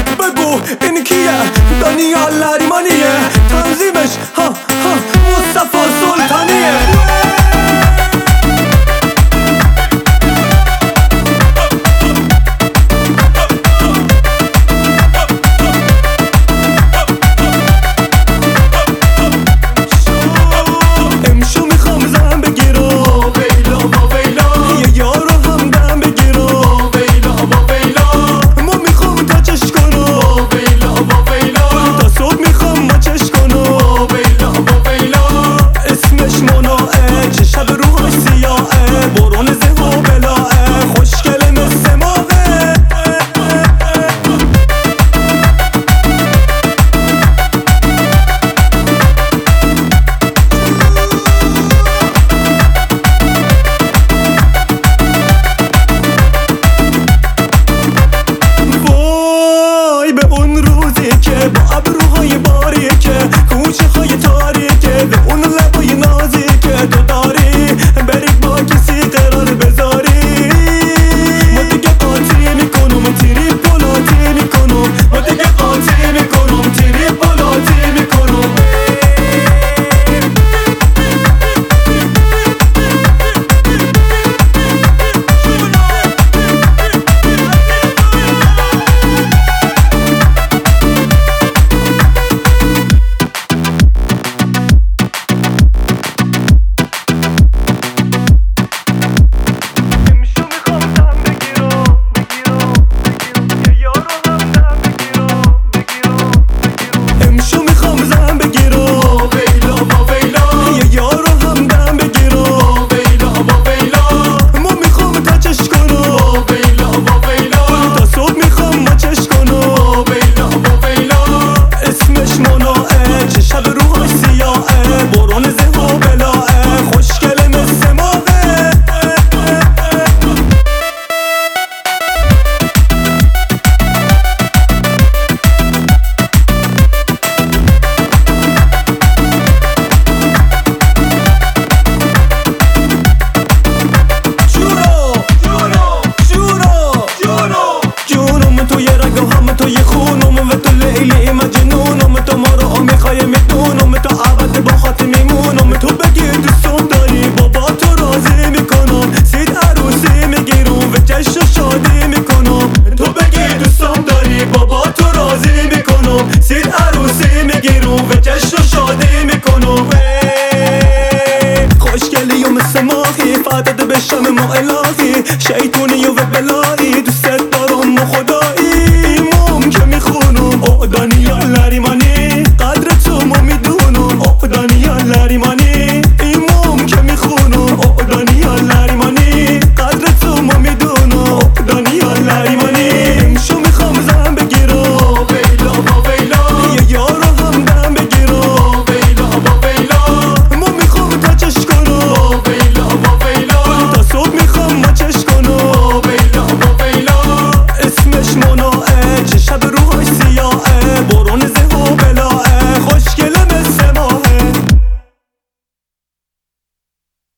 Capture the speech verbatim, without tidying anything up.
بگو این کیه؟ دانیال نریمانیه، تنظیمش ها ها مصطفی سلطانیه. با ابروهای باریکه، کوچه های تاریکه، به اون لبای نازی که تو داری، برید با کسی قرار بذاری. ما دیگه قاطی میکنم تیری پلاتی میکنم، ما دیگه قاطی میکنم تیری پلاتی میکنم. سید عروسی میگیرم و جشن و شادی میکنم. خوشگلی و مثل ماهی فدات بشم ما الهی، شیطونی و بلایی